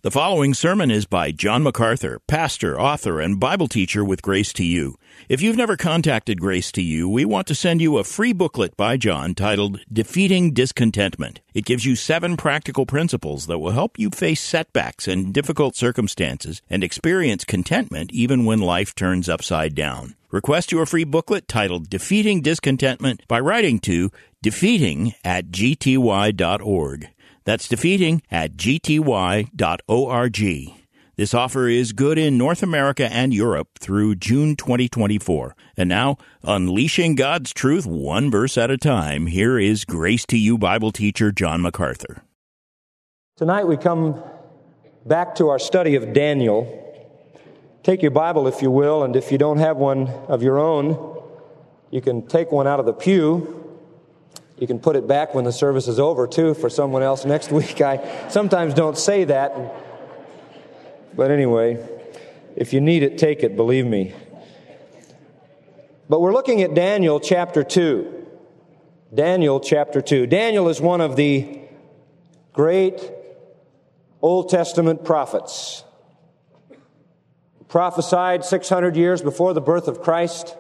The following sermon is by John MacArthur, pastor, author, and Bible teacher with Grace to You. If you've never contacted Grace to You, we want to send you a free booklet by John titled Defeating Discontentment. It gives you 7 practical principles that will help you face setbacks and difficult circumstances and experience contentment even when life turns upside down. Request your free booklet titled Defeating Discontentment by writing to defeating@gty.org. That's defeating@gty.org. This offer is good in North America and Europe through June 2024. And now, unleashing God's truth one verse at a time, here is Grace to You Bible teacher John MacArthur. Tonight we come back to our study of Daniel. Take your Bible, if you will, and if you don't have one of your own, you can take one out of the pew. You can put it back when the service is over, too, for someone else next week. I sometimes don't say that. But anyway, if you need it, take it, believe me. But we're looking at Daniel chapter 2. Daniel chapter 2. Daniel is one of the great Old Testament prophets. Prophesied 600 years before the birth of Christ.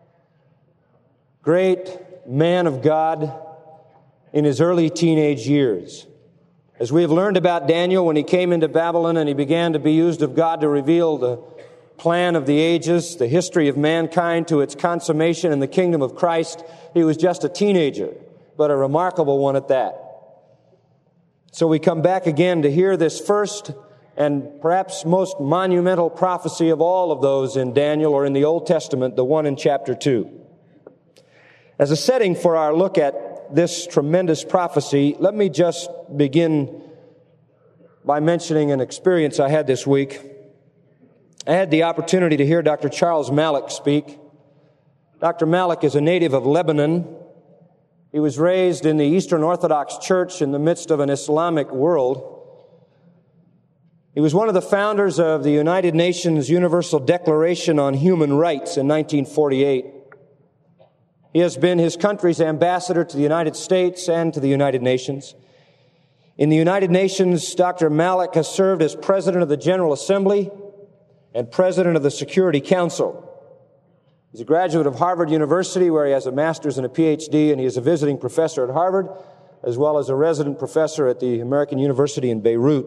Great man of God in his early teenage years. As we have learned about Daniel when he came into Babylon and he began to be used of God to reveal the plan of the ages, the history of mankind to its consummation in the kingdom of Christ, he was just a teenager, but a remarkable one at that. So we come back again to hear this first and perhaps most monumental prophecy of all of those in Daniel or in the Old Testament, the one in chapter 2. As a setting for our look at this tremendous prophecy, let me just begin by mentioning an experience I had this week. I had the opportunity to hear Dr. Charles Malik speak. Dr. Malik is a native of Lebanon. He was raised in the Eastern Orthodox Church in the midst of an Islamic world. He was one of the founders of the United Nations Universal Declaration on Human Rights in 1948. He has been his country's ambassador to the United States and to the United Nations. In the United Nations, Dr. Malik has served as president of the General Assembly and president of the Security Council. He's a graduate of Harvard University, where he has a master's and a PhD, and he is a visiting professor at Harvard, as well as a resident professor at the American University in Beirut.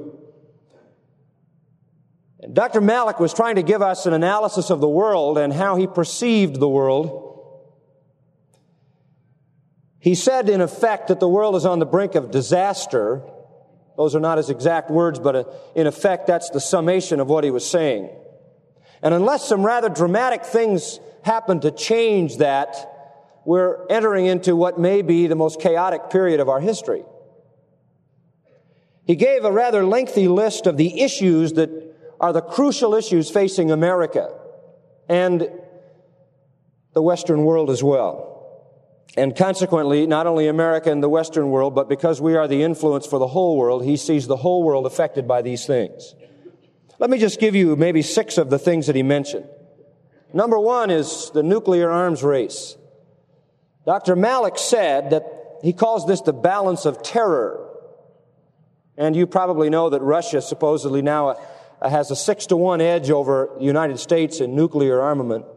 And Dr. Malik was trying to give us an analysis of the world and how he perceived the world. He said, in effect, that the world is on the brink of disaster. Those are not his exact words, but in effect, that's the summation of what he was saying. And unless some rather dramatic things happen to change that, we're entering into what may be the most chaotic period of our history. He gave a rather lengthy list of the issues that are the crucial issues facing America and the Western world as well. And consequently, not only America and the Western world, but because we are the influence for the whole world, he sees the whole world affected by these things. Let me just give you maybe 6 of the things that he mentioned. Number 1 is the nuclear arms race. Dr. Malik said that he calls this the balance of terror. And you probably know that Russia supposedly now has a 6-to-1 edge over the United States in nuclear armament.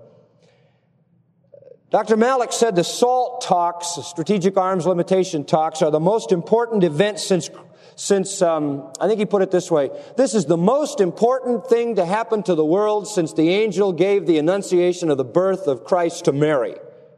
Dr. Malik said the SALT talks, the strategic arms limitation talks, are the most important event since I think he put it this way, this is the most important thing to happen to the world since the angel gave the annunciation of the birth of Christ to Mary.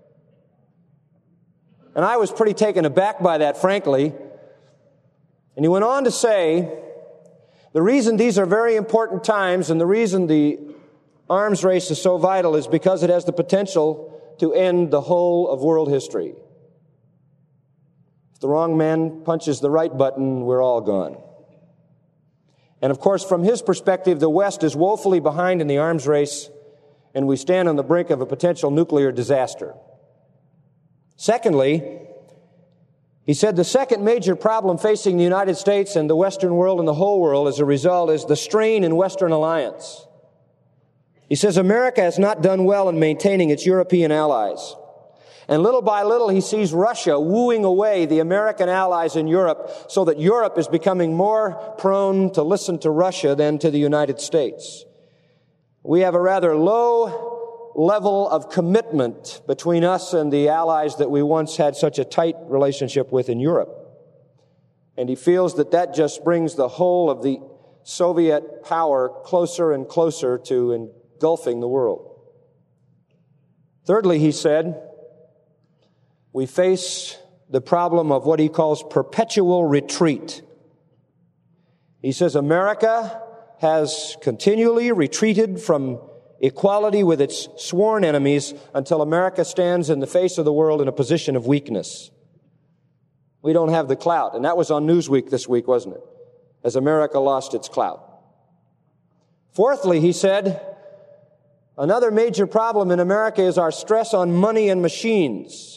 And I was pretty taken aback by that, frankly. And he went on to say, the reason these are very important times and the reason the arms race is so vital is because it has the potential to end the whole of world history. If the wrong man punches the right button, we're all gone. And of course, from his perspective, the West is woefully behind in the arms race, and we stand on the brink of a potential nuclear disaster. Secondly, he said the second major problem facing the United States and the Western world and the whole world as a result is the strain in Western alliance. He says America has not done well in maintaining its European allies. And little by little, he sees Russia wooing away the American allies in Europe so that Europe is becoming more prone to listen to Russia than to the United States. We have a rather low level of commitment between us and the allies that we once had such a tight relationship with in Europe. And he feels that that just brings the whole of the Soviet power closer and closer to engulfing the world. Thirdly, he said, we face the problem of what he calls perpetual retreat. He says America has continually retreated from equality with its sworn enemies until America stands in the face of the world in a position of weakness. We don't have the clout. And that was on Newsweek this week, wasn't it? As America lost its clout. Fourthly, he said, another major problem in America is our stress on money and machines.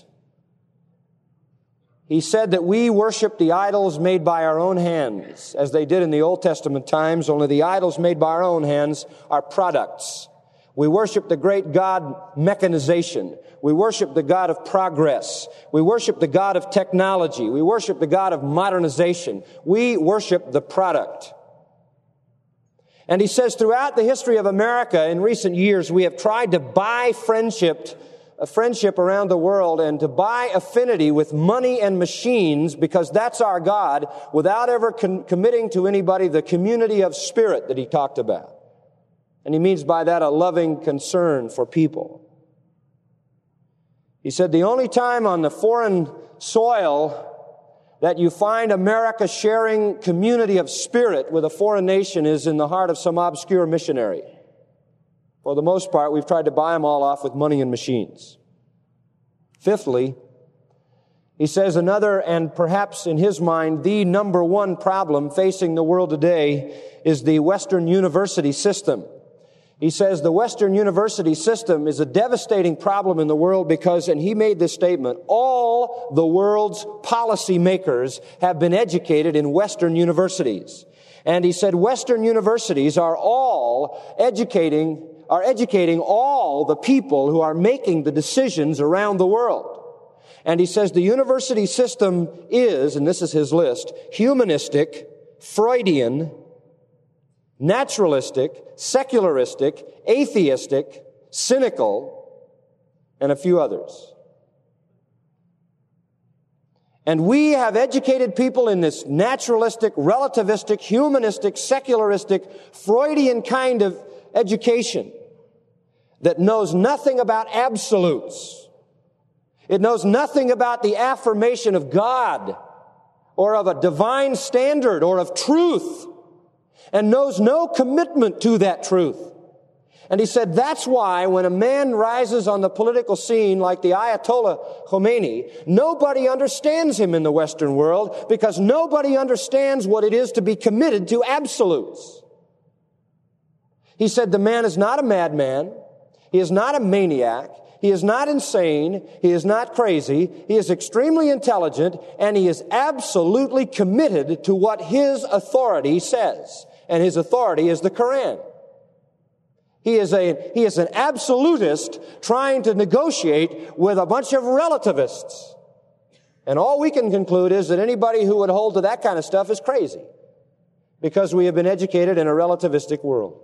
He said that we worship the idols made by our own hands, as they did in the Old Testament times, only the idols made by our own hands are products. We worship the great God mechanization. We worship the God of progress. We worship the God of technology. We worship the God of modernization. We worship the product. And he says throughout the history of America in recent years, we have tried to buy friendship around the world and to buy affinity with money and machines because that's our God without ever committing to anybody the community of spirit that he talked about. And he means by that a loving concern for people. He said the only time on the foreign soil that you find America sharing community of spirit with a foreign nation is in the heart of some obscure missionary. For the most part, we've tried to buy them all off with money and machines. Fifthly, he says another, and perhaps in his mind, the number one problem facing the world today is the Western university system. He says the Western university system is a devastating problem in the world because, and he made this statement, all the world's policy makers have been educated in Western universities. And he said Western universities are educating all the people who are making the decisions around the world. And he says the university system is, and this is his list, humanistic, Freudian, naturalistic, secularistic, atheistic, cynical, and a few others. And we have educated people in this naturalistic, relativistic, humanistic, secularistic, Freudian kind of education that knows nothing about absolutes. It knows nothing about the affirmation of God or of a divine standard or of truth, and knows no commitment to that truth. And he said that's why when a man rises on the political scene like the Ayatollah Khomeini, nobody understands him in the Western world because nobody understands what it is to be committed to absolutes. He said the man is not a madman. He is not a maniac. He is not insane. He is not crazy. He is extremely intelligent, and he is absolutely committed to what his authority says. And his authority is the Quran. He is an absolutist trying to negotiate with a bunch of relativists. And all we can conclude is that anybody who would hold to that kind of stuff is crazy, because we have been educated in a relativistic world.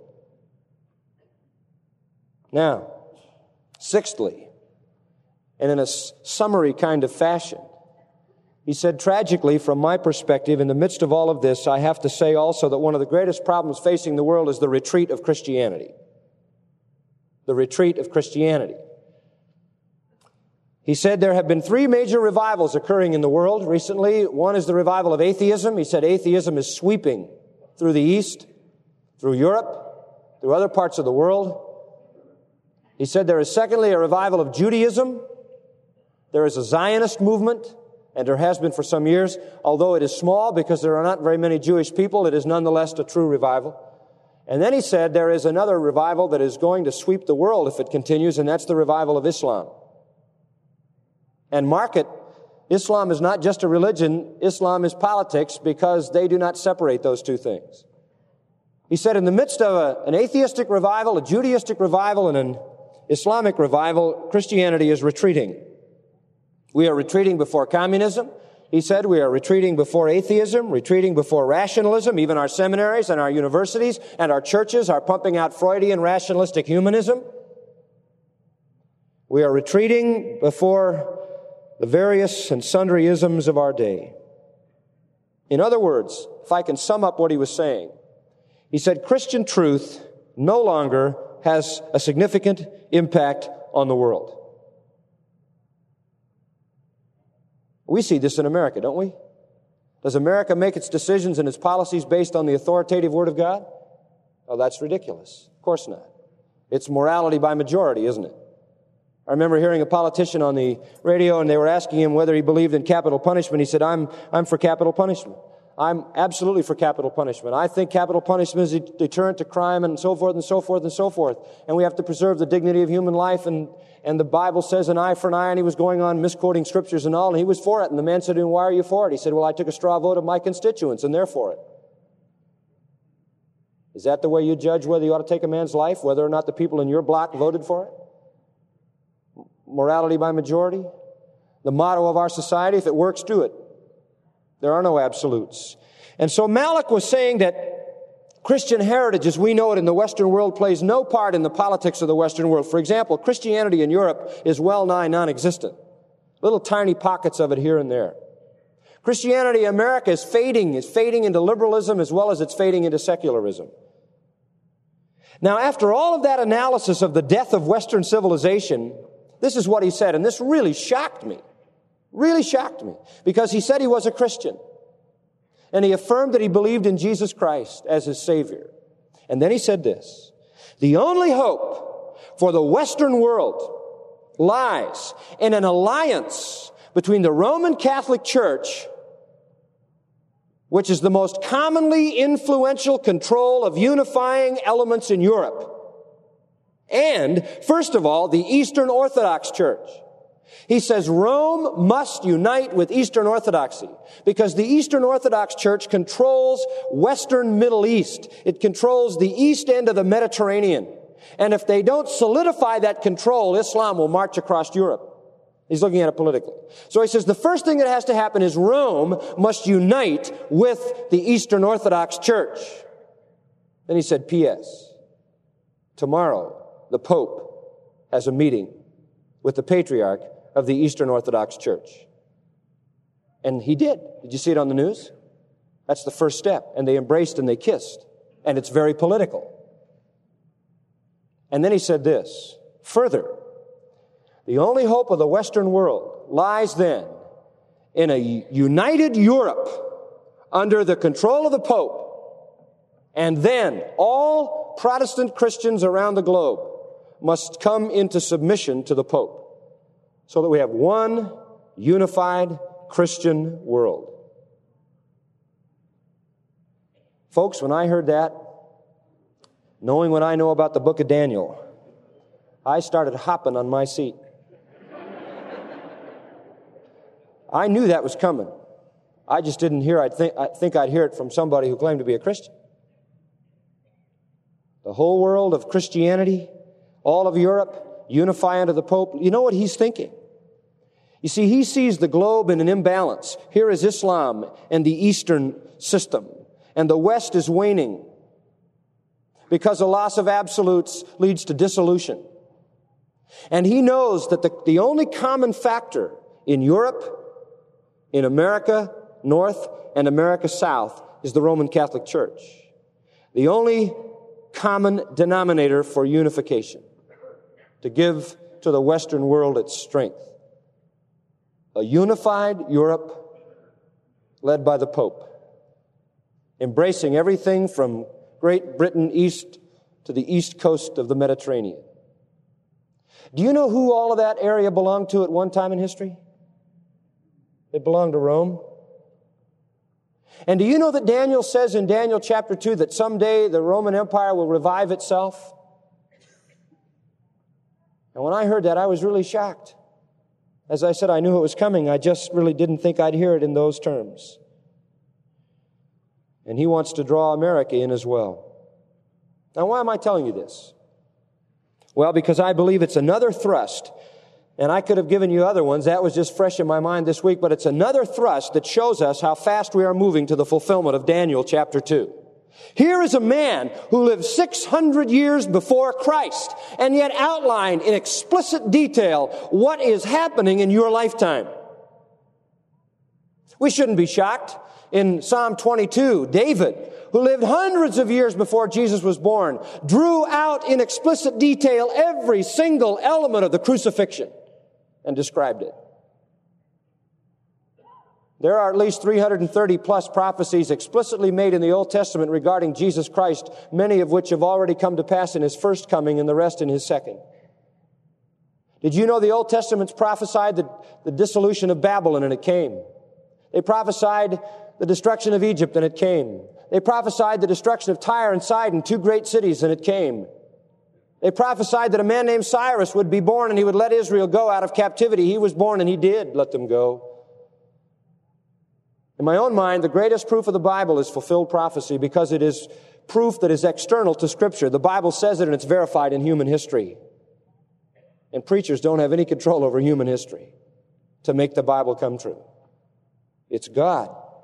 Now, sixthly, and in a summary kind of fashion, he said, tragically, from my perspective, in the midst of all of this, I have to say also that one of the greatest problems facing the world is the retreat of Christianity. The retreat of Christianity. He said there have been three major revivals occurring in the world recently. One is the revival of atheism. He said atheism is sweeping through the East, through Europe, through other parts of the world. He said there is secondly a revival of Judaism. There is a Zionist movement, and there has been for some years. Although it is small because there are not very many Jewish people, it is nonetheless a true revival. And then he said there is another revival that is going to sweep the world if it continues, and that's the revival of Islam. And mark it, Islam is not just a religion, Islam is politics, because they do not separate those two things. He said in the midst of an atheistic revival, a Judaistic revival, and an Islamic revival, Christianity is retreating. We are retreating before communism. He said we are retreating before atheism, retreating before rationalism. Even our seminaries and our universities and our churches are pumping out Freudian rationalistic humanism. We are retreating before the various and sundry isms of our day. In other words, if I can sum up what he was saying, he said Christian truth no longer has a significant impact on the world. We see this in America, don't we? Does America make its decisions and its policies based on the authoritative Word of God? Oh, that's ridiculous. Of course not. It's morality by majority, isn't it? I remember hearing a politician on the radio, and they were asking him whether he believed in capital punishment. He said, I'm for capital punishment. I'm absolutely for capital punishment. I think capital punishment is a deterrent to crime and so forth and so forth and so forth. And we have to preserve the dignity of human life. And the Bible says an eye for an eye. And he was going on misquoting scriptures and all. And he was for it. And the man said to him, why are you for it? He said, well, I took a straw vote of my constituents and they're for it. Is that the way you judge whether you ought to take a man's life? Whether or not the people in your block voted for it? Morality by majority? The motto of our society, if it works, do it. There are no absolutes. And so Malik was saying that Christian heritage, as we know it in the Western world, plays no part in the politics of the Western world. For example, Christianity in Europe is well nigh non-existent. Little tiny pockets of it here and there. Christianity in America is fading into liberalism as well as it's fading into secularism. Now, after all of that analysis of the death of Western civilization, this is what he said, and this really shocked me. Really shocked me, because he said he was a Christian. And he affirmed that he believed in Jesus Christ as his Savior. And then he said this, the only hope for the Western world lies in an alliance between the Roman Catholic Church, which is the most commonly influential control of unifying elements in Europe, and, first of all, the Eastern Orthodox Church. He says Rome must unite with Eastern Orthodoxy because the Eastern Orthodox Church controls Western Middle East. It controls the east end of the Mediterranean. And if they don't solidify that control, Islam will march across Europe. He's looking at it politically. So he says the first thing that has to happen is Rome must unite with the Eastern Orthodox Church. Then he said, P.S. Tomorrow, the Pope has a meeting with the Patriarch of the Eastern Orthodox Church. And he did. Did you see it on the news? That's the first step. And they embraced and they kissed. And it's very political. And then he said this, further, the only hope of the Western world lies then in a united Europe under the control of the Pope. And then all Protestant Christians around the globe must come into submission to the Pope, so that we have one unified Christian world. Folks, when I heard that, knowing what I know about the book of Daniel, I started hopping on my seat. I knew that was coming. I just didn't hear it. I think I'd hear it from somebody who claimed to be a Christian. The whole world of Christianity, all of Europe, unify under the Pope. You know what he's thinking? You see, he sees the globe in an imbalance. Here is Islam and the Eastern system, and the West is waning because a loss of absolutes leads to dissolution. And he knows that the only common factor in Europe, in America North, and America South is the Roman Catholic Church. The only common denominator for unification, to give to the Western world its strength. A unified Europe led by the Pope, embracing everything from Great Britain east to the east coast of the Mediterranean. Do you know who all of that area belonged to at one time in history? It belonged to Rome. And do you know that Daniel says in Daniel chapter 2 that someday the Roman Empire will revive itself? And when I heard that, I was really shocked. As I said, I knew it was coming. I just really didn't think I'd hear it in those terms. And he wants to draw America in as well. Now, why am I telling you this? Well, because I believe it's another thrust And I could have given you other ones. That was just fresh in my mind this week. But it's another thrust that shows us how fast we are moving to the fulfillment of Daniel chapter 2. Here is a man who lived 600 years before Christ and yet outlined in explicit detail what is happening in your lifetime. We shouldn't be shocked. In Psalm 22, David, who lived hundreds of years before Jesus was born, drew out in explicit detail every single element of the crucifixion and described it. There are at least 330 plus prophecies explicitly made in the Old Testament regarding Jesus Christ, many of which have already come to pass in His first coming and the rest in His second. Did you know the Old Testament's prophesied the dissolution of Babylon, and it came? They prophesied the destruction of Egypt, and it came. They prophesied the destruction of Tyre and Sidon, two great cities, and it came. They prophesied that a man named Cyrus would be born and he would let Israel go out of captivity. He was born and he did let them go. In my own mind, the greatest proof of the Bible is fulfilled prophecy because it is proof that is external to Scripture. The Bible says it and it's verified in human history. And preachers don't have any control over human history to make the Bible come true. It's God.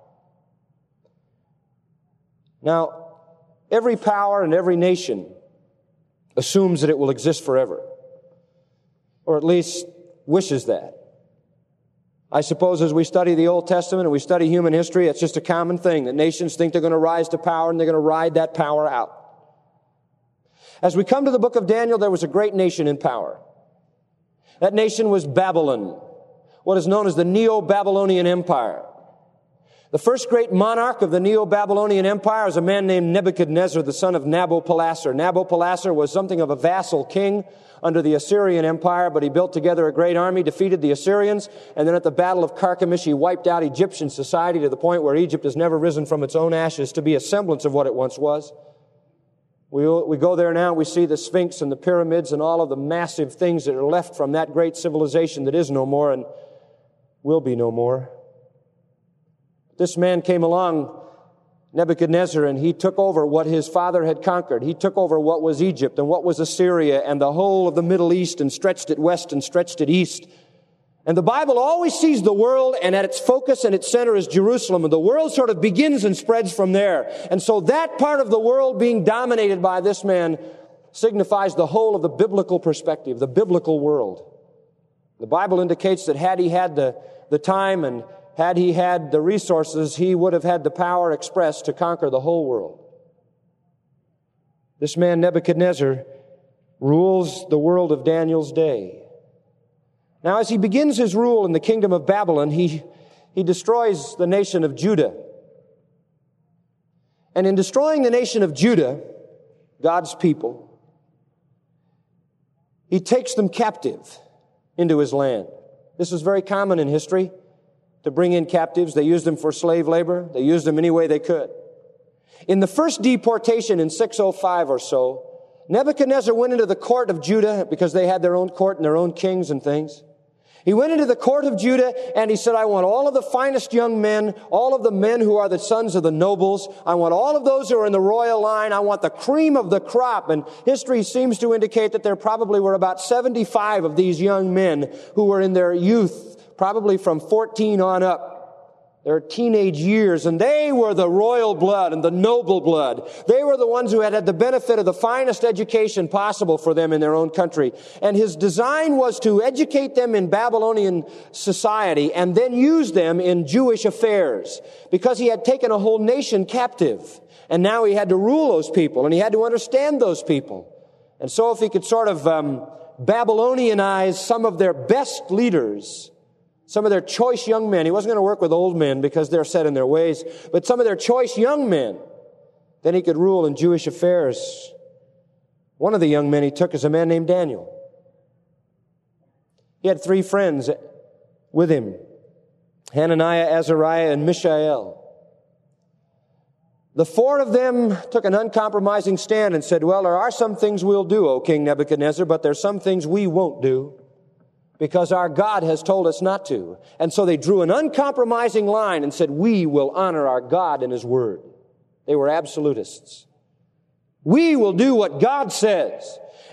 Now, every power and every nation assumes that it will exist forever, or at least wishes that. I suppose as we study the Old Testament and we study human history, it's just a common thing that nations think they're going to rise to power and they're going to ride that power out. As we come to the book of Daniel, there was a great nation in power. That nation was Babylon, what is known as the Neo-Babylonian Empire. The first great monarch of the Neo-Babylonian Empire is a man named Nebuchadnezzar, the son of Nabopolassar. Nabopolassar was something of a vassal king under the Assyrian Empire, but he built together a great army, defeated the Assyrians, and then at the Battle of Carchemish, he wiped out Egyptian society to the point where Egypt has never risen from its own ashes to be a semblance of what it once was. We go there now, we see the Sphinx and the pyramids and all of the massive things that are left from that great civilization that is no more and will be no more. This man came along, Nebuchadnezzar, and he took over what his father had conquered. He took over what was Egypt and what was Assyria and the whole of the Middle East and stretched it west and stretched it east. And the Bible always sees the world, and at its focus and its center is Jerusalem. And the world sort of begins and spreads from there. And so that part of the world being dominated by this man signifies the whole of the biblical perspective, the biblical world. The Bible indicates that had he had the time and had he had the resources, he would have had the power expressed to conquer the whole world. This man, Nebuchadnezzar, rules the world of Daniel's day. Now, as he begins his rule in the kingdom of Babylon, he destroys the nation of Judah. And in destroying the nation of Judah, God's people, he takes them captive into his land. This was very common in history, to bring in captives. They used them for slave labor. They used them any way they could. In the first deportation in 605 or so, Nebuchadnezzar went into the court of Judah because they had their own court and their own kings and things. He went into the court of Judah and he said, I want all of the finest young men, all of the men who are the sons of the nobles. I want all of those who are in the royal line. I want the cream of the crop. And history seems to indicate that there probably were about 75 of these young men who were in their youth, probably from 14 on up. Their teenage years, and they were the royal blood and the noble blood. They were the ones who had the benefit of the finest education possible for them in their own country. And his design was to educate them in Babylonian society and then use them in Jewish affairs, because he had taken a whole nation captive. And now he had to rule those people, and he had to understand those people. And so if he could sort of Babylonianize some of their best leaders, some of their choice young men. He wasn't going to work with old men because they're set in their ways, but some of their choice young men. Then he could rule in Jewish affairs. One of the young men he took is a man named Daniel. He had 3 friends with him, Hananiah, Azariah, and Mishael. The 4 of them took an uncompromising stand and said, well, there are some things we'll do, O King Nebuchadnezzar, but there's some things we won't do, because our God has told us not to. And so they drew an uncompromising line and said, we will honor our God and His Word. They were absolutists. We will do what God says.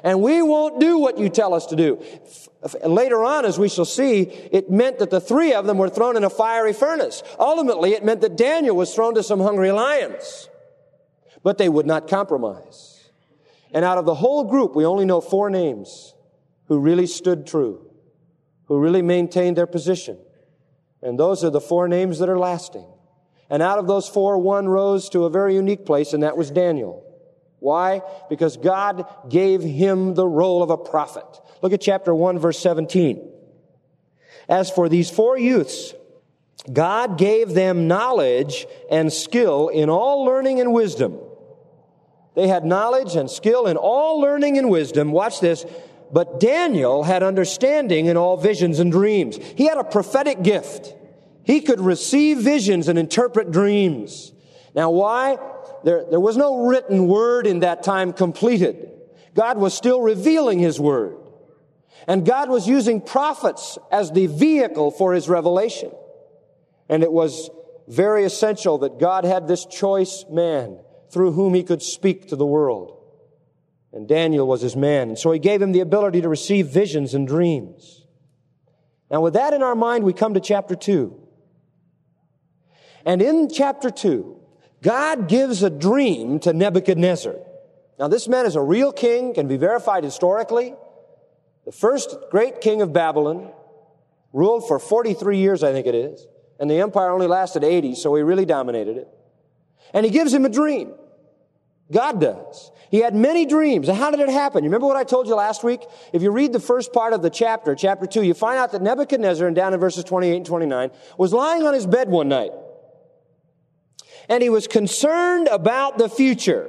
And we won't do what you tell us to do. Later on, as we shall see, it meant that the three of them were thrown in a fiery furnace. Ultimately, it meant that Daniel was thrown to some hungry lions. But they would not compromise. And out of the whole group, we only know 4 names who really stood true, who really maintained their position. And those are the 4 names that are lasting. And out of those 4, one rose to a very unique place, and that was Daniel. Why? Because God gave him the role of a prophet. Look at chapter 1, verse 17. As for these 4 youths, God gave them knowledge and skill in all learning and wisdom. They had knowledge and skill in all learning and wisdom. Watch this. But Daniel had understanding in all visions and dreams. He had a prophetic gift. He could receive visions and interpret dreams. Now why? There was no written word in that time completed. God was still revealing His word. And God was using prophets as the vehicle for His revelation. And it was very essential that God had this choice man through whom He could speak to the world. And Daniel was His man. And so He gave him the ability to receive visions and dreams. Now with that in our mind, we come to chapter 2. And in chapter 2, God gives a dream to Nebuchadnezzar. Now this man is a real king, can be verified historically. The first great king of Babylon, ruled for 43 years, I think it is. And the empire only lasted 80, so he really dominated it. And he gives him a dream. God does. He had many dreams. And how did it happen? You remember what I told you last week? If you read the first part of the chapter 2, you find out that Nebuchadnezzar, and down in verses 28 and 29, was lying on his bed one night. And he was concerned about the future.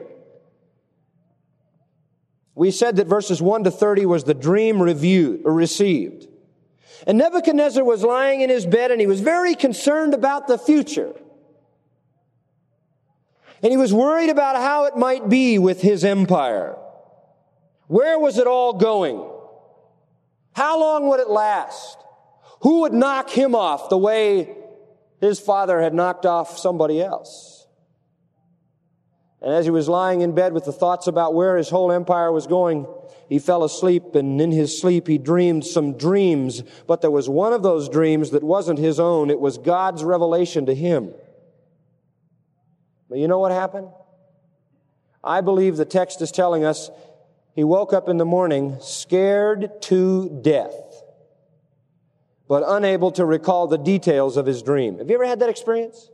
We said that verses 1 to 30 was the dream received. And Nebuchadnezzar was lying in his bed and he was very concerned about the future. And he was worried about how it might be with his empire. Where was it all going? How long would it last? Who would knock him off the way his father had knocked off somebody else? And as he was lying in bed with the thoughts about where his whole empire was going, he fell asleep, and in his sleep he dreamed some dreams. But there was one of those dreams that wasn't his own. It was God's revelation to him. But you know what happened? I believe the text is telling us he woke up in the morning scared to death, but unable to recall the details of his dream. Have you ever had that experience?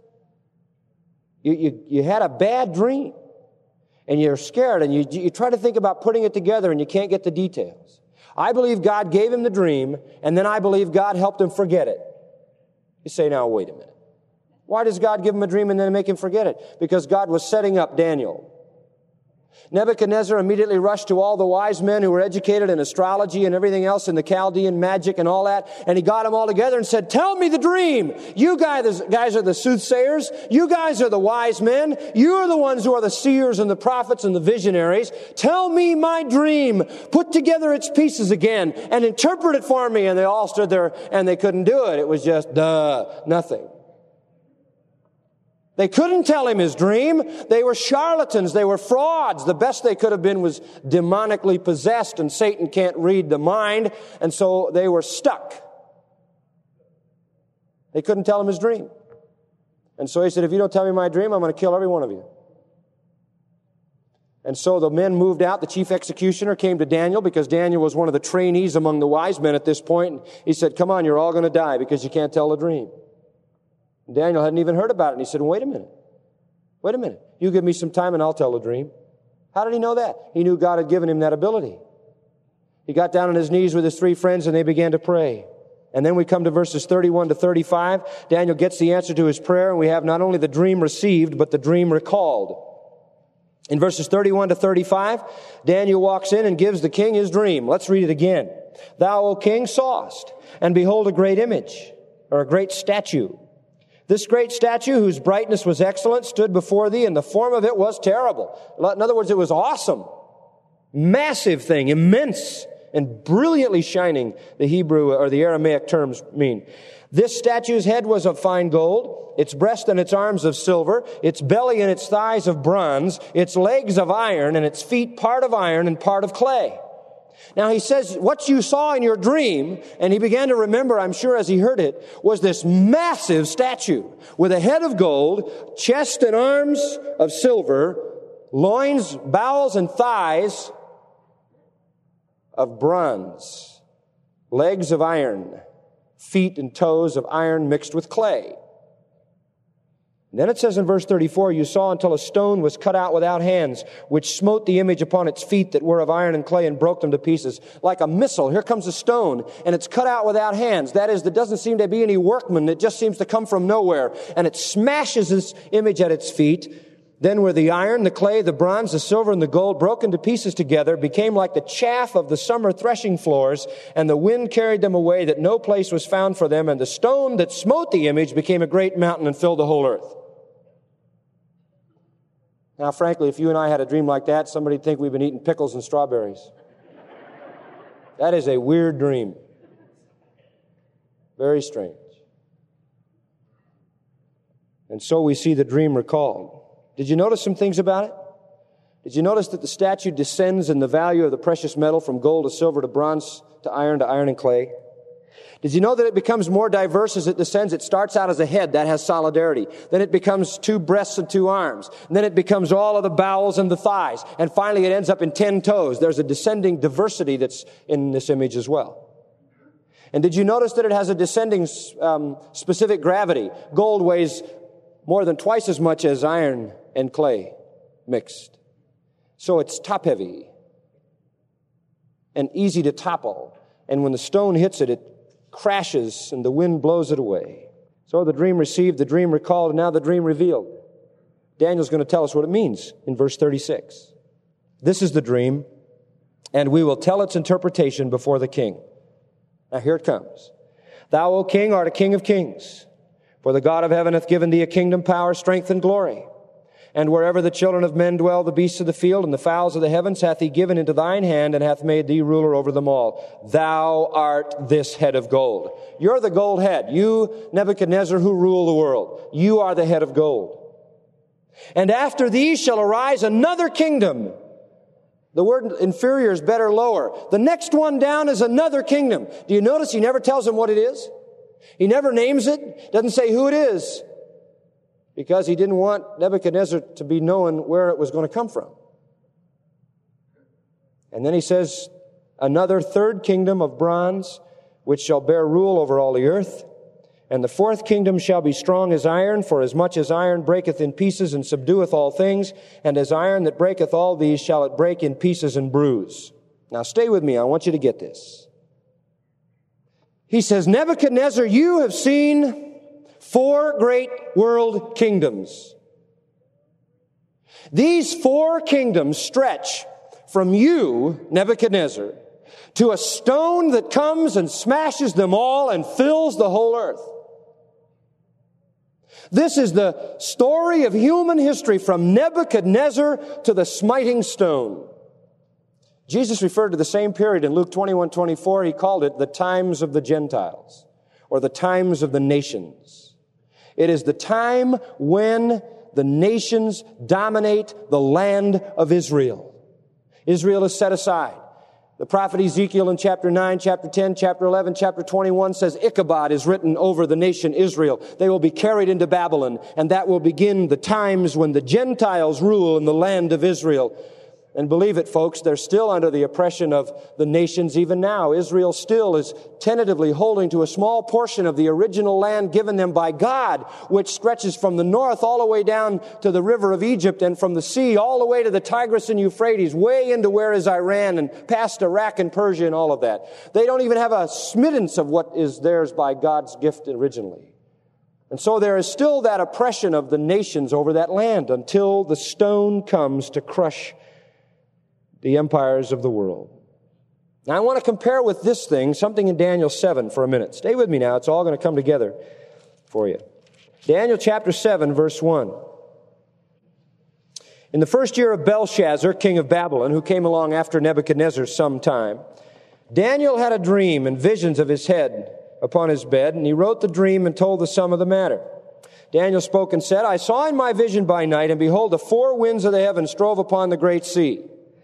You had a bad dream, and you're scared, and you try to think about putting it together, and you can't get the details. I believe God gave him the dream, and then I believe God helped him forget it. You say, now, wait a minute. Why does God give him a dream and then make him forget it? Because God was setting up Daniel. Nebuchadnezzar immediately rushed to all the wise men who were educated in astrology and everything else in the Chaldean magic and all that. And he got them all together and said, tell me the dream. You guys are the soothsayers. You guys are the wise men. You are the ones who are the seers and the prophets and the visionaries. Tell me my dream. Put together its pieces again and interpret it for me. And they all stood there and they couldn't do it. It was just, nothing. They couldn't tell him his dream. They were charlatans. They were frauds. The best they could have been was demonically possessed, and Satan can't read the mind, and so they were stuck. They couldn't tell him his dream. And so he said, if you don't tell me my dream, I'm going to kill every one of you. And so the men moved out. The chief executioner came to Daniel because Daniel was one of the trainees among the wise men at this point. And he said, come on, you're all going to die because you can't tell the dream. Daniel hadn't even heard about it. And he said, wait a minute. You give me some time and I'll tell the dream. How did he know that? He knew God had given him that ability. He got down on his knees with his 3 friends and they began to pray. And then we come to verses 31 to 35. Daniel gets the answer to his prayer, and we have not only the dream received, but the dream recalled. In verses 31 to 35, Daniel walks in and gives the king his dream. Let's read it again. Thou, O king, sawest, and behold a great image, or a great statue. This great statue, whose brightness was excellent, stood before thee, and the form of it was terrible. In other words, it was awesome. Massive thing, immense, and brilliantly shining, the Hebrew or the Aramaic terms mean. This statue's head was of fine gold, its breast and its arms of silver, its belly and its thighs of bronze, its legs of iron, and its feet part of iron and part of clay. Now he says, what you saw in your dream, and he began to remember, I'm sure as he heard it, was this massive statue with a head of gold, chest and arms of silver, loins, bowels, and thighs of bronze, legs of iron, feet and toes of iron mixed with clay. And then it says in verse 34, you saw until a stone was cut out without hands, which smote the image upon its feet that were of iron and clay and broke them to pieces. Like a missile, here comes a stone, and it's cut out without hands. That is, there doesn't seem to be any workman. It just seems to come from nowhere. And it smashes this image at its feet. Then were the iron, the clay, the bronze, the silver, and the gold broken to pieces together, became like the chaff of the summer threshing floors, and the wind carried them away, that no place was found for them. And the stone that smote the image became a great mountain and filled the whole earth. Now, frankly, if you and I had a dream like that, somebody'd think we've been eating pickles and strawberries. That is a weird dream. Very strange. And so we see the dream recalled. Did you notice some things about it? Did you notice that the statue descends in the value of the precious metal from gold to silver to bronze to iron and clay? Did you know that it becomes more diverse as it descends? It starts out as a head that has solidarity. Then it becomes 2 breasts and 2 arms. And then it becomes all of the bowels and the thighs. And finally it ends up in 10 toes. There's a descending diversity that's in this image as well. And did you notice that it has a descending specific gravity? Gold weighs more than twice as much as iron and clay mixed. So it's top heavy and easy to topple. And when the stone hits it, it crashes and the wind blows it away. So the dream received, the dream recalled, and now the dream revealed. Daniel's going to tell us what it means in verse 36. This is the dream, and we will tell its interpretation before the king. Now here it comes. Thou, O king, art a king of kings. For the God of heaven hath given thee a kingdom, power, strength, and glory. And wherever the children of men dwell, the beasts of the field and the fowls of the heavens hath he given into thine hand, and hath made thee ruler over them all. Thou art this head of gold. You're the gold head. You, Nebuchadnezzar, who rule the world. You are the head of gold. And after thee shall arise another kingdom. The word inferior is better lower. The next one down is another kingdom. Do you notice he never tells them what it is? He never names it. Doesn't say who it is. Because he didn't want Nebuchadnezzar to be knowing where it was going to come from. And then he says, another 3rd kingdom of bronze, which shall bear rule over all the earth. And the 4th kingdom shall be strong as iron, for as much as iron breaketh in pieces and subdueth all things, and as iron that breaketh all these shall it break in pieces and bruise. Now stay with me, I want you to get this. He says, Nebuchadnezzar, you have seen 4 great world kingdoms. These 4 kingdoms stretch from you, Nebuchadnezzar, to a stone that comes and smashes them all and fills the whole earth. This is the story of human history from Nebuchadnezzar to the smiting stone. Jesus referred to the same period in Luke 21:24. He called it the times of the Gentiles, or the times of the nations. It is the time when the nations dominate the land of Israel. Israel is set aside. The prophet Ezekiel in chapter 9, chapter 10, chapter 11, chapter 21 says Ichabod is written over the nation Israel. They will be carried into Babylon, and that will begin the times when the Gentiles rule in the land of Israel. And believe it, folks, they're still under the oppression of the nations even now. Israel still is tentatively holding to a small portion of the original land given them by God, which stretches from the north all the way down to the river of Egypt, and from the sea all the way to the Tigris and Euphrates, way into where is Iran and past Iraq and Persia and all of that. They don't even have a smittance of what is theirs by God's gift originally. And so there is still that oppression of the nations over that land until the stone comes to crush the empires of the world. Now I want to compare with this thing something in Daniel 7 for a minute. Stay with me now. It's all going to come together for you. Daniel chapter 7, verse 1. In the first year of Belshazzar, king of Babylon, who came along after Nebuchadnezzar some time, Daniel had a dream and visions of his head upon his bed, and he wrote the dream and told the sum of the matter. Daniel spoke and said, I saw in my vision by night, and behold, the 4 winds of the heavens strove upon the great sea.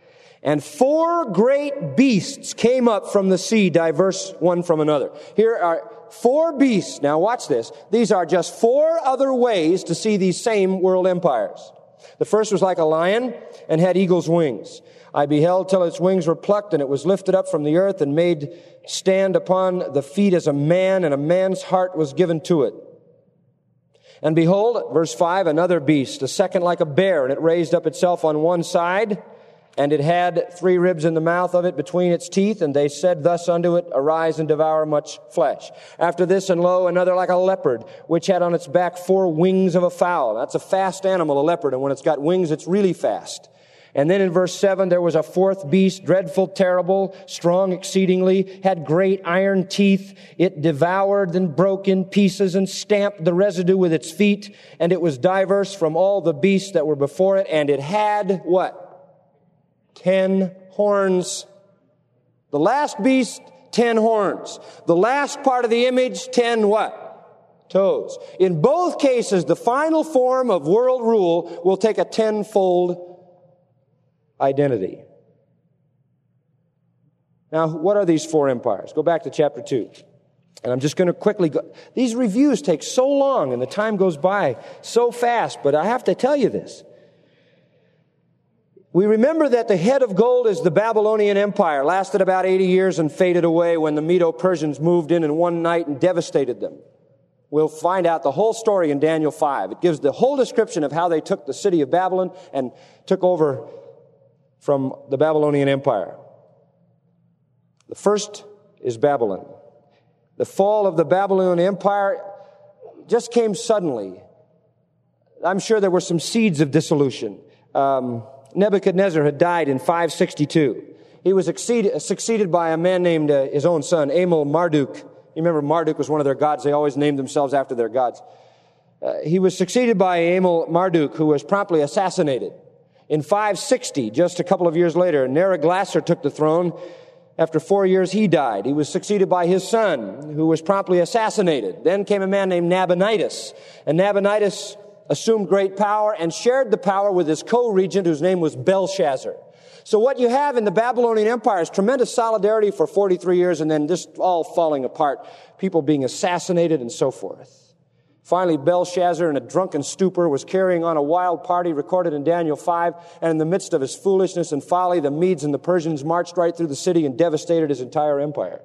And 4 great beasts came up from the sea, diverse one from another. Here are 4 beasts. Now watch this. These are just 4 other ways to see these same world empires. The first was like a lion and had eagle's wings. I beheld till its wings were plucked, and it was lifted up from the earth and made stand upon the feet as a man, and a man's heart was given to it. And behold, verse 5, another beast, a second like a bear, and it raised up itself on one side, and it had 3 ribs in the mouth of it between its teeth, and they said thus unto it, Arise and devour much flesh. After this, and lo, another like a leopard, which had on its back 4 wings of a fowl. That's a fast animal, a leopard, and when it's got wings, it's really fast. And then in verse 7, there was a 4th beast, dreadful, terrible, strong exceedingly, had great iron teeth. It devoured and broke in pieces and stamped the residue with its feet. And it was diverse from all the beasts that were before it. And it had what? 10 horns. The last beast, 10 horns. The last part of the image, 10 what? Toes. In both cases, the final form of world rule will take a 10-fold identity. Now, what are these 4 empires? Go back to chapter 2. And I'm just going to quickly go. These reviews take so long and the time goes by so fast, but I have to tell you this. We remember that the head of gold is the Babylonian Empire, lasted about 80 years and faded away when the Medo-Persians moved in one night and devastated them. We'll find out the whole story in Daniel 5. It gives the whole description of how they took the city of Babylon and took over from the Babylonian Empire. The first is Babylon. The fall of the Babylonian Empire just came suddenly. I'm sure there were some seeds of dissolution. Nebuchadnezzar had died in 562. He was succeeded by a man named his own son, Amel-Marduk. You remember Marduk was one of their gods. They always named themselves after their gods. He was succeeded by Amel-Marduk, who was promptly assassinated. In 560, just a couple of years later, Neriglissar took the throne. After 4 years, he died. He was succeeded by his son, who was promptly assassinated. Then came a man named Nabonidus. And Nabonidus assumed great power and shared the power with his co-regent, whose name was Belshazzar. So what you have in the Babylonian Empire is tremendous solidarity for 43 years and then just all falling apart, people being assassinated and so forth. Finally, Belshazzar, in a drunken stupor, was carrying on a wild party recorded in Daniel 5, and in the midst of his foolishness and folly, the Medes and the Persians marched right through the city and devastated his entire empire.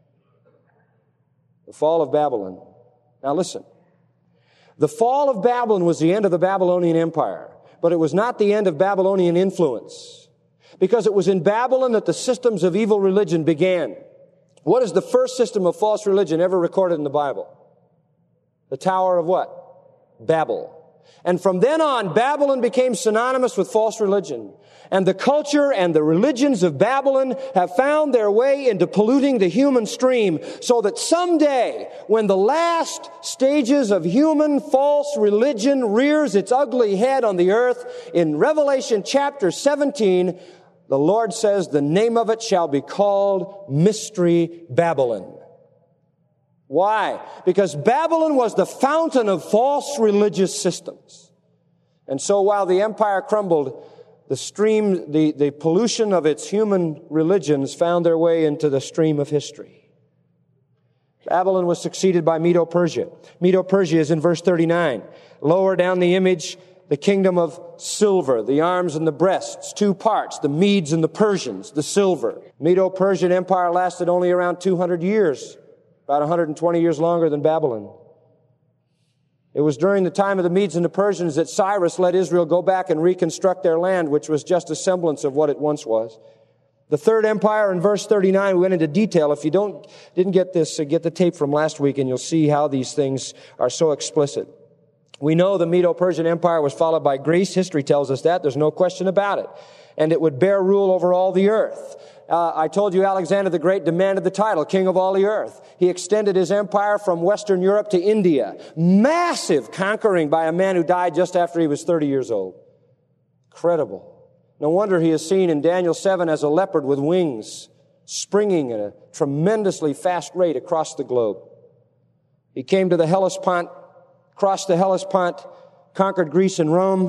The fall of Babylon. Now listen. The fall of Babylon was the end of the Babylonian Empire, but it was not the end of Babylonian influence, because it was in Babylon that the systems of evil religion began. What is the first system of false religion ever recorded in the Bible? The Tower of what? Babel. And from then on, Babylon became synonymous with false religion. And the culture and the religions of Babylon have found their way into polluting the human stream, so that someday, when the last stages of human false religion rears its ugly head on the earth, in Revelation chapter 17, the Lord says the name of it shall be called Mystery Babylon. Why? Because Babylon was the fountain of false religious systems. And so while the empire crumbled, the pollution of its human religions found their way into the stream of history. Babylon was succeeded by Medo-Persia. Medo-Persia is in verse 39. Lower down the image, the kingdom of silver, the arms and the breasts, 2 parts, the Medes and the Persians, the silver. Medo-Persian empire lasted only around 200 years. About 120 years longer than Babylon. It was during the time of the Medes and the Persians that Cyrus let Israel go back and reconstruct their land, which was just a semblance of what it once was. The third empire in verse 39, we went into detail. If you didn't get this, get the tape from last week and you'll see how these things are so explicit. We know the Medo-Persian Empire was followed by Greece. History tells us that. There's no question about it. And it would bear rule over all the earth. I told you Alexander the Great demanded the title, King of all the earth. He extended his empire from Western Europe to India. Massive conquering by a man who died just after he was 30 years old. Incredible. No wonder he is seen in Daniel 7 as a leopard with wings, springing at a tremendously fast rate across the globe. He came to the Hellespont, crossed the Hellespont, conquered Greece and Rome,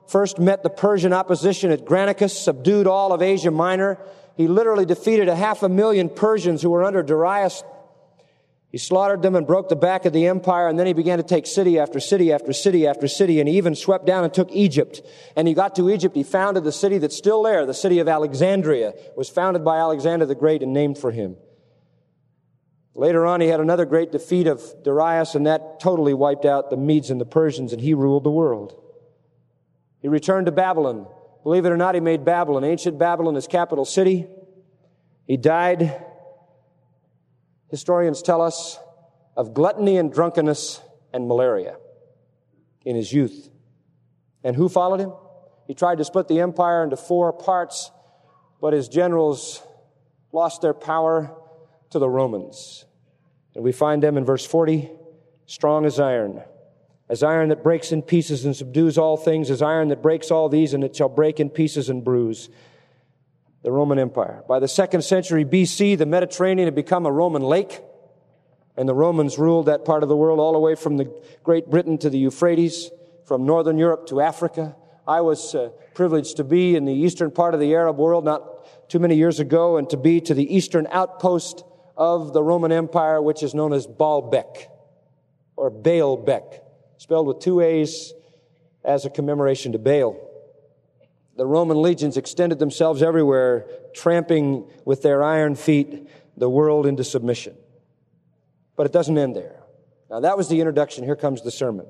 first met the Persian opposition at Granicus, subdued all of Asia Minor. He literally defeated 500,000 Persians who were under Darius. He slaughtered them and broke the back of the empire, and then he began to take city after city after city after city, and he even swept down and took Egypt. And he got to Egypt, he founded the city that's still there, the city of Alexandria. It was founded by Alexander the Great and named for him. Later on, he had another great defeat of Darius, and that totally wiped out the Medes and the Persians, and he ruled the world. He returned to Babylon. Believe it or not, he made Babylon, ancient Babylon, his capital city. He died, historians tell us, of gluttony and drunkenness and malaria in his youth. And who followed him? He tried to split the empire into 4 parts, but his generals lost their power to the Romans. And we find them in verse 40, strong as iron that breaks in pieces and subdues all things, as iron that breaks all these, and it shall break in pieces and bruise. The Roman Empire. By the 2nd century BC, the Mediterranean had become a Roman lake, and the Romans ruled that part of the world all the way from the Great Britain to the Euphrates, from northern Europe to Africa. I was privileged to be in the eastern part of the Arab world not too many years ago, and to be to the eastern outpost of the Roman Empire, which is known as Baalbek, or Baalbek, spelled with 2 A's as a commemoration to Baal. The Roman legions extended themselves everywhere, tramping with their iron feet the world into submission. But it doesn't end there. Now that was the introduction. Here comes the sermon.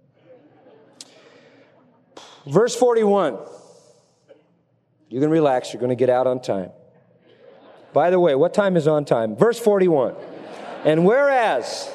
Verse 41. You can relax. You're going to get out on time. By the way, what time is on time? Verse 41. And whereas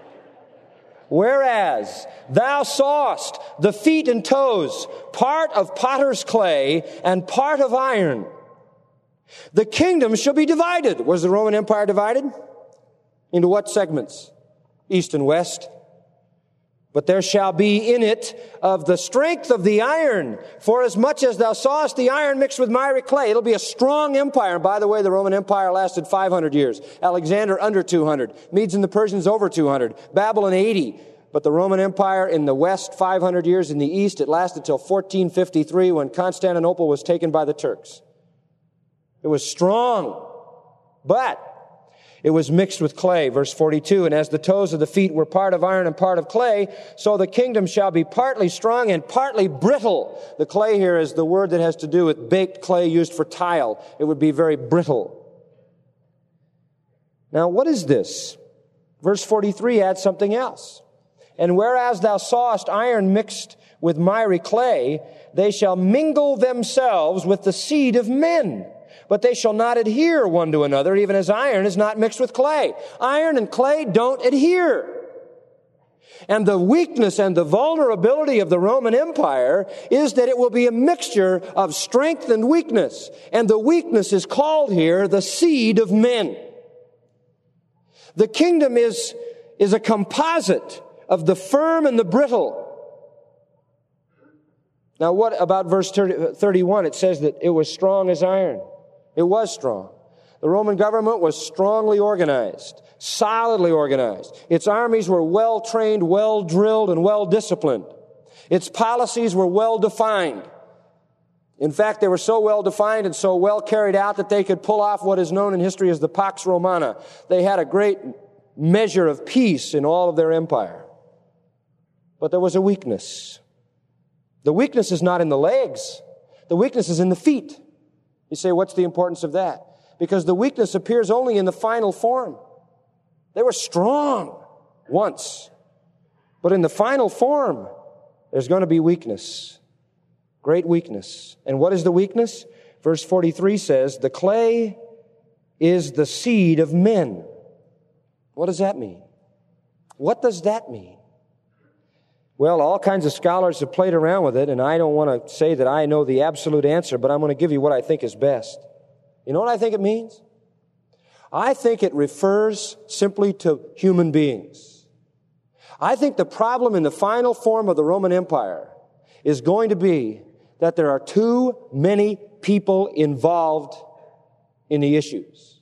thou sawest the feet and toes, part of potter's clay and part of iron, the kingdom shall be divided. Was the Roman Empire divided? Into what segments? East and west. But there shall be in it of the strength of the iron, for as much as thou sawest the iron mixed with miry clay. It'll be a strong empire. And by the way, the Roman Empire lasted 500 years. Alexander under 200. Medes and the Persians over 200. Babylon 80. But the Roman Empire in the west, 500 years. In the east, it lasted till 1453 when Constantinople was taken by the Turks. It was strong, but it was mixed with clay. Verse 42, and as the toes of the feet were part of iron and part of clay, so the kingdom shall be partly strong and partly brittle. The clay here is the word that has to do with baked clay used for tile. It would be very brittle. Now, what is this? Verse 43 adds something else. And whereas thou sawest iron mixed with miry clay, they shall mingle themselves with the seed of men. But they shall not adhere one to another, even as iron is not mixed with clay. Iron and clay don't adhere. And the weakness and the vulnerability of the Roman Empire is that it will be a mixture of strength and weakness. And the weakness is called here the seed of men. The kingdom is a composite of the firm and the brittle. Now what about verse 31? It says that it was strong as iron. It was strong. The Roman government was strongly organized, solidly organized. Its armies were well trained, well drilled, and well disciplined. Its policies were well defined. In fact, they were so well defined and so well carried out that they could pull off what is known in history as the Pax Romana. They had a great measure of peace in all of their empire. But there was a weakness. The weakness is not in the legs. The weakness is in the feet. You say, what's the importance of that? Because the weakness appears only in the final form. They were strong once. But in the final form, there's going to be weakness. Great weakness. And what is the weakness? Verse 43 says, the clay is the seed of men. What does that mean? What does that mean? Well, all kinds of scholars have played around with it, and I don't want to say that I know the absolute answer, but I'm going to give you what I think is best. You know what I think it means? I think it refers simply to human beings. I think the problem in the final form of the Roman Empire is going to be that there are too many people involved in the issues.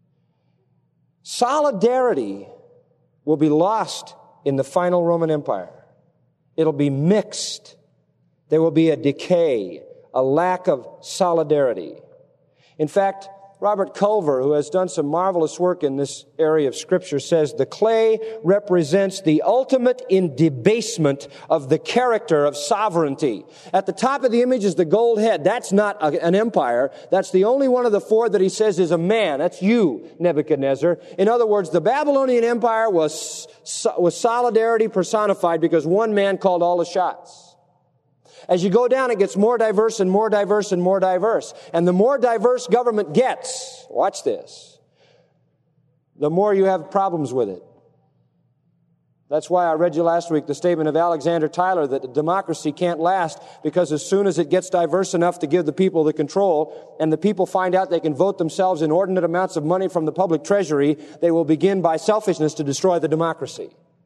Solidarity will be lost in the final Roman Empire. It'll be mixed. There will be a decay, a lack of solidarity. In fact, Robert Culver, who has done some marvelous work in this area of Scripture, says the clay represents the ultimate in debasement of the character of sovereignty. At the top of the image is the gold head. That's not an empire. That's the only one of the four that he says is a man. That's you, Nebuchadnezzar. In other words, the Babylonian Empire was solidarity personified because one man called all the shots. As you go down, it gets more diverse and more diverse and more diverse. And the more diverse government gets, watch this, the more you have problems with it. That's why I read you last week the statement of Alexander Tyler that democracy can't last because as soon as it gets diverse enough to give the people the control and the people find out they can vote themselves inordinate amounts of money from the public treasury, they will begin by selfishness to destroy the democracy.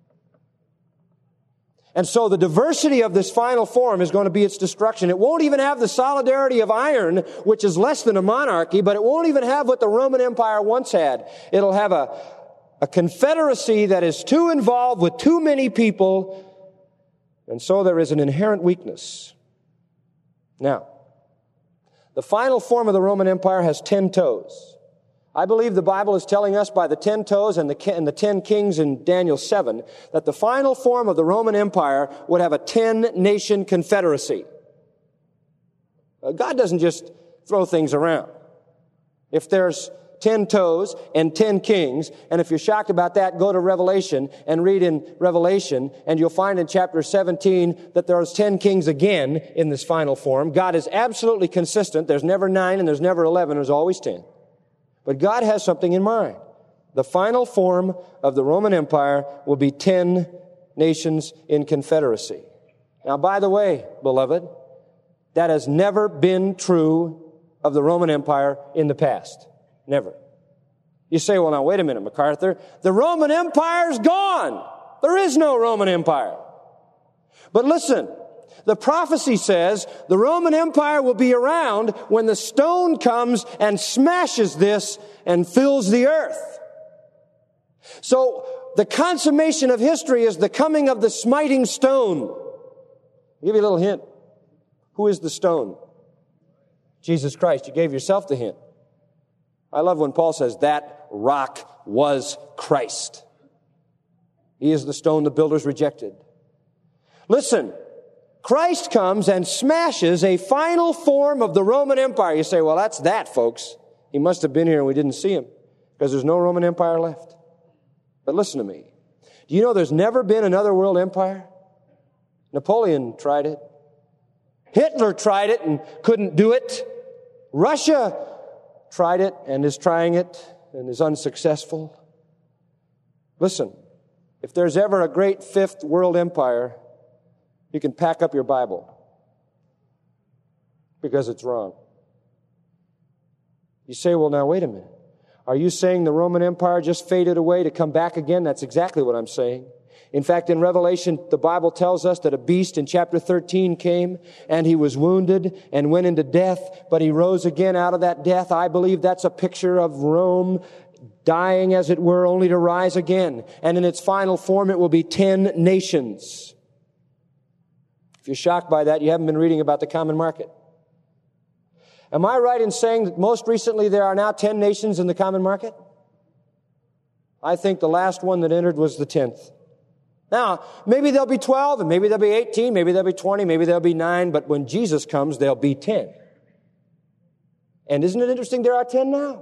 And so the diversity of this final form is going to be its destruction. It won't even have the solidarity of iron, which is less than a monarchy, but it won't even have what the Roman Empire once had. It'll have a confederacy that is too involved with too many people, and so there is an inherent weakness. Now, the final form of the Roman Empire has 10 toes. I believe the Bible is telling us by the 10 toes and the 10 kings in Daniel 7 that the final form of the Roman Empire would have a 10-nation confederacy. God doesn't just throw things around. If there's 10 toes and 10 kings, and if you're shocked about that, go to Revelation and read in Revelation, and you'll find in chapter 17 that there's 10 kings again in this final form. God is absolutely consistent. There's never 9 and there's never 11. There's always 10. But God has something in mind. The final form of the Roman Empire will be 10 nations in confederacy. Now, by the way, beloved, that has never been true of the Roman Empire in the past. Never. You say, well, now, wait a minute, MacArthur. The Roman Empire's gone. There is no Roman Empire. But listen, the prophecy says the Roman Empire will be around when the stone comes and smashes this and fills the earth. So the consummation of history is the coming of the smiting stone. I'll give you a little hint. Who is the stone? Jesus Christ. You gave yourself the hint. I love when Paul says that rock was Christ. He is the stone the builders rejected. Listen. Christ comes and smashes a final form of the Roman Empire. You say, well, that's that, folks. He must have been here and we didn't see him because there's no Roman Empire left. But listen to me. Do you know there's never been another world empire? Napoleon tried it. Hitler tried it and couldn't do it. Russia tried it and is trying it and is unsuccessful. Listen, if there's ever a great fifth world empire, you can pack up your Bible because it's wrong. You say, well, now, wait a minute. Are you saying the Roman Empire just faded away to come back again? That's exactly what I'm saying. In fact, in Revelation, the Bible tells us that a beast in chapter 13 came and he was wounded and went into death, but he rose again out of that death. I believe that's a picture of Rome dying, as it were, only to rise again. And in its final form, it will be 10 nations. If you're shocked by that, you haven't been reading about the common market. Am I right in saying that most recently there are now 10 nations in the common market? I think the last one that entered was the 10th. Now, maybe there'll be 12, and maybe there'll be 18, maybe there'll be 20, maybe there'll be 9, but when Jesus comes, there'll be 10. And isn't it interesting there are 10 now?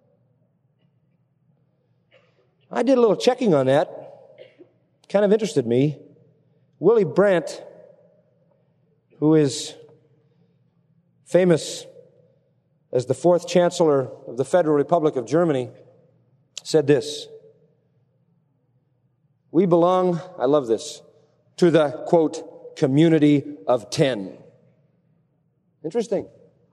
I did a little checking on that. Kind of interested me. Willy Brandt, who is famous as the fourth Chancellor of the Federal Republic of Germany, said this: we belong, I love this, to the, quote, community of 10. Interesting.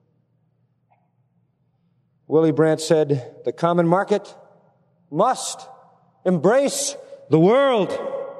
Willy Brandt said, the common market must embrace the world.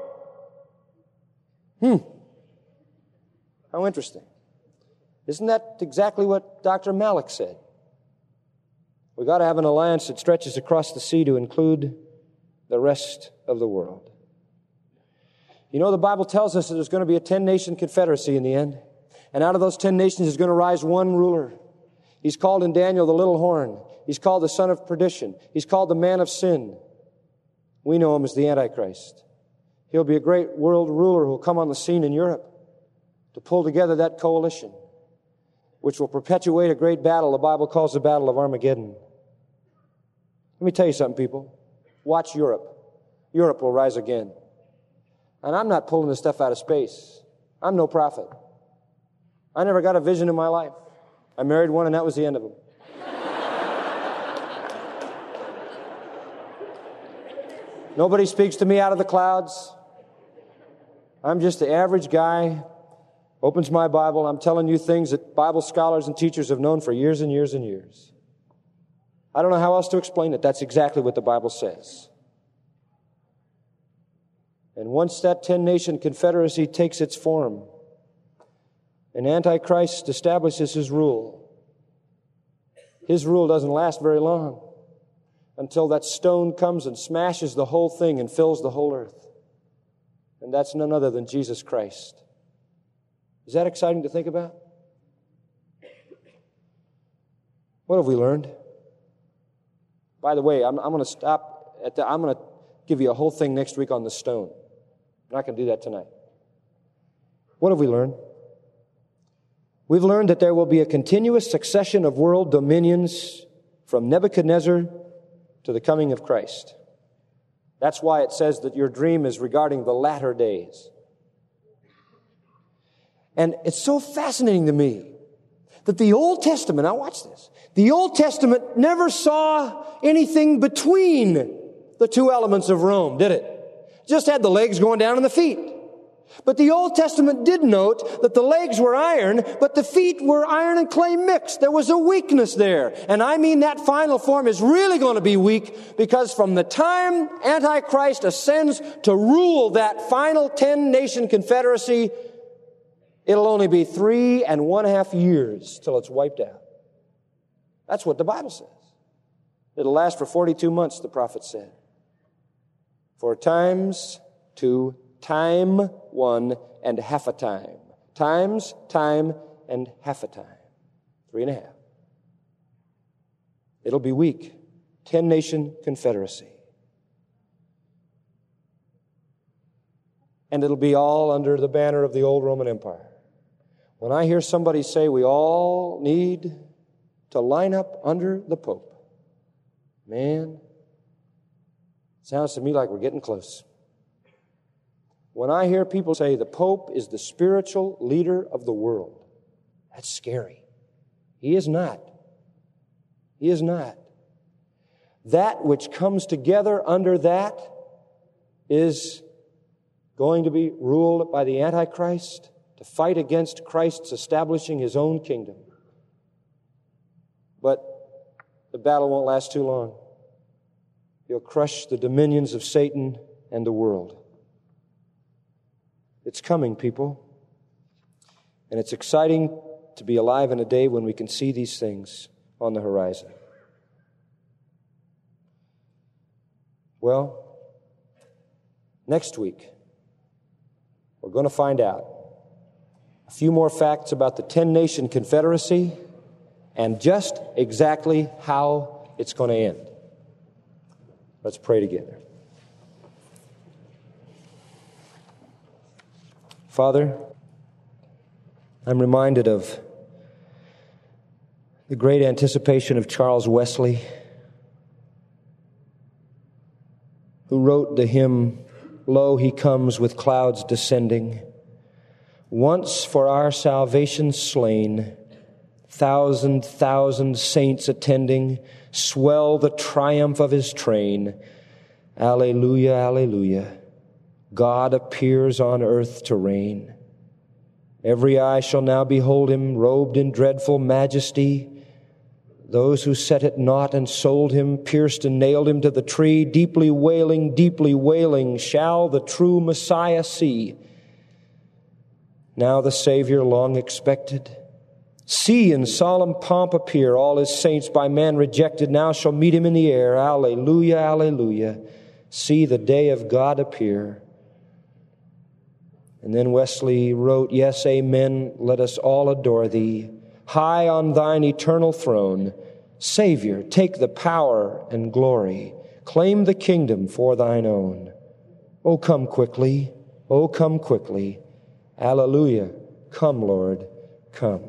How interesting. Isn't that exactly what Dr. Malik said? We've got to have an alliance that stretches across the sea to include the rest of the world. You know, the Bible tells us that there's going to be a 10-nation confederacy in the end. And out of those 10 nations is going to rise one ruler. He's called in Daniel the little horn. He's called the son of perdition. He's called the man of sin. We know him as the Antichrist. He'll be a great world ruler who will come on the scene in Europe to pull together that coalition, which will perpetuate a great battle the Bible calls the Battle of Armageddon. Let me tell you something, people. Watch Europe. Europe will rise again. And I'm not pulling this stuff out of space. I'm no prophet. I never got a vision in my life. I married one, and that was the end of them. Nobody speaks to me out of the clouds. I'm just the average guy, opens my Bible. I'm telling you things that Bible scholars and teachers have known for years and years and years. I don't know how else to explain it. That's exactly what the Bible says. And once that 10-nation confederacy takes its form, and Antichrist establishes his rule doesn't last very long until that stone comes and smashes the whole thing and fills the whole earth. And that's none other than Jesus Christ. Is that exciting to think about? What have we learned? By the way, I'm going to stop I'm going to give you a whole thing next week on the stone. I'm not going to do that tonight. What have we learned? We've learned that there will be a continuous succession of world dominions from Nebuchadnezzar to the coming of Christ. That's why it says that your dream is regarding the latter days. And it's so fascinating to me that the Old Testament, now watch this, the Old Testament never saw anything between the two elements of Rome, did it? Just had the legs going down and the feet. But the Old Testament did note that the legs were iron, but the feet were iron and clay mixed. There was a weakness there. And I mean that final form is really going to be weak because from the time Antichrist ascends to rule that final 10-nation confederacy, it'll only be 3.5 years till it's wiped out. That's what the Bible says. It'll last for 42 months, the prophet said. For times to time 1 and half a time. Times, time, and half a time. 3.5. It'll be weak. 10-nation confederacy. And it'll be all under the banner of the old Roman Empire. When I hear somebody say we all need to line up under the Pope, man, it sounds to me like we're getting close. When I hear people say the Pope is the spiritual leader of the world, that's scary. He is not. He is not. That which comes together under that is going to be ruled by the Antichrist to fight against Christ's establishing his own kingdom. But the battle won't last too long. He'll crush the dominions of Satan and the world. It's coming, people. And it's exciting to be alive in a day when we can see these things on the horizon. Well, next week, we're going to find out a few more facts about the 10-nation confederacy and just exactly how it's going to end. Let's pray together. Father, I'm reminded of the great anticipation of Charles Wesley, who wrote the hymn, "Lo, he comes with clouds descending, once for our salvation slain, thousand saints attending, swell the triumph of his train. Alleluia, alleluia. God appears on earth to reign. Every eye shall now behold him, robed in dreadful majesty. Those who set at naught and sold him, pierced and nailed him to the tree, deeply wailing, shall the true Messiah see. Now the Savior long expected. See in solemn pomp appear, all his saints by man rejected, now shall meet him in the air. Alleluia, alleluia. See the day of God appear. And then Wesley wrote, "Yes, amen, let us all adore thee. High on thine eternal throne, Savior, take the power and glory. Claim the kingdom for thine own. O come quickly, O come quickly. Alleluia, come, Lord, come."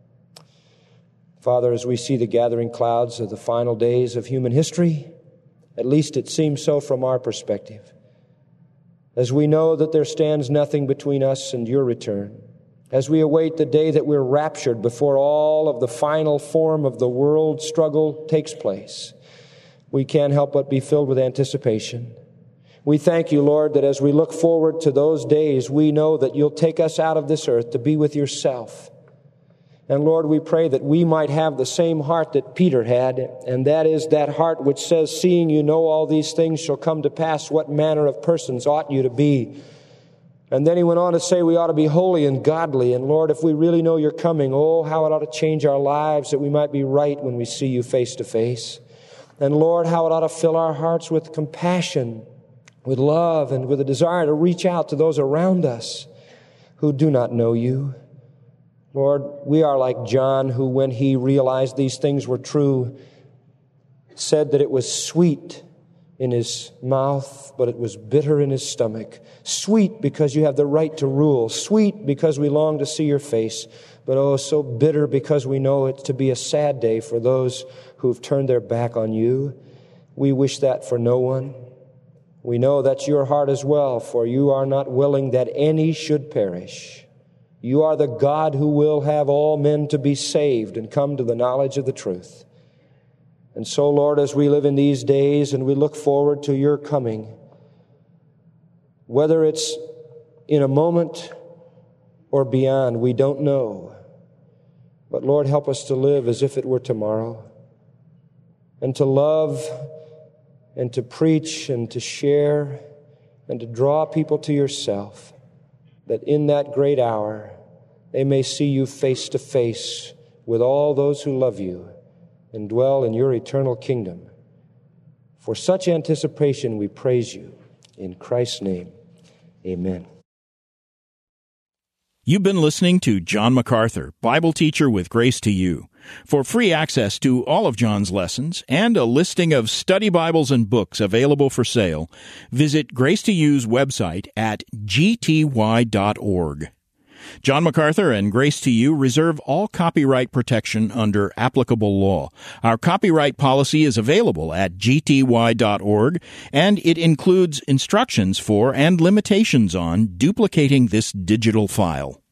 Father, as we see the gathering clouds of the final days of human history, at least it seems so from our perspective, as we know that there stands nothing between us and your return, as we await the day that we're raptured before all of the final form of the world struggle takes place, we can't help but be filled with anticipation. We thank you, Lord, that as we look forward to those days, we know that you'll take us out of this earth to be with yourself. And Lord, we pray that we might have the same heart that Peter had, and that is that heart which says, "Seeing you know all these things shall come to pass, what manner of persons ought you to be?" And then he went on to say we ought to be holy and godly. And Lord, if we really know you're coming, oh, how it ought to change our lives that we might be right when we see you face to face. And Lord, how it ought to fill our hearts with compassion, with love, and with a desire to reach out to those around us who do not know you. Lord, we are like John, who when he realized these things were true, said that it was sweet in his mouth, but it was bitter in his stomach. Sweet because you have the right to rule. Sweet because we long to see your face. But oh, so bitter because we know it to be a sad day for those who've turned their back on you. We wish that for no one. We know that's your heart as well, for you are not willing that any should perish. You are the God who will have all men to be saved and come to the knowledge of the truth. And so, Lord, as we live in these days and we look forward to your coming, whether it's in a moment or beyond, we don't know. But Lord, help us to live as if it were tomorrow, and to love and to preach and to share and to draw people to yourself, that in that great hour they may see you face to face with all those who love you and dwell in your eternal kingdom. For such anticipation we praise you. In Christ's name, amen. You've been listening to John MacArthur, Bible teacher with Grace to You. For free access to all of John's lessons and a listing of study Bibles and books available for sale, visit Grace to You's website at gty.org. John MacArthur and Grace to You reserve all copyright protection under applicable law. Our copyright policy is available at gty.org, and it includes instructions for and limitations on duplicating this digital file.